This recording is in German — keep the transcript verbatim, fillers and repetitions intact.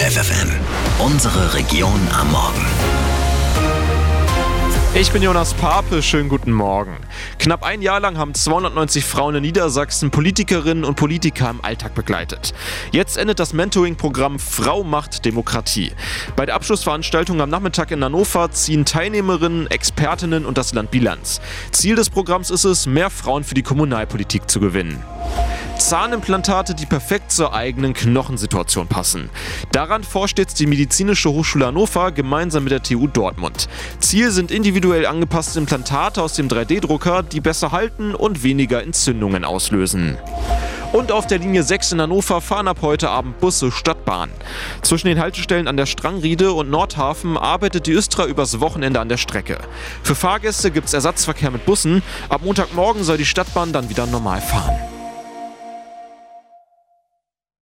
F F M. Unsere Region am Morgen. Ich bin Jonas Pape, schönen guten Morgen. Knapp ein Jahr lang haben zweihundertneunzig Frauen in Niedersachsen Politikerinnen und Politiker im Alltag begleitet. Jetzt endet das Mentoring-Programm Frau macht Demokratie. Bei der Abschlussveranstaltung am Nachmittag in Hannover ziehen Teilnehmerinnen, Expertinnen und das Land Bilanz. Ziel des Programms ist es, mehr Frauen für die Kommunalpolitik zu gewinnen. Zahnimplantate, die perfekt zur eigenen Knochensituation passen. Daran forscht jetzt die Medizinische Hochschule Hannover gemeinsam mit der T U Dortmund. Ziel sind individuell angepasste Implantate aus dem drei D Drucker, die besser halten und weniger Entzündungen auslösen. Und auf der Linie sechs in Hannover fahren ab heute Abend Busse Stadtbahn. Zwischen den Haltestellen an der Strangriede und Nordhafen arbeitet die Östra übers Wochenende an der Strecke. Für Fahrgäste gibt es Ersatzverkehr mit Bussen. Ab Montagmorgen soll die Stadtbahn dann wieder normal fahren.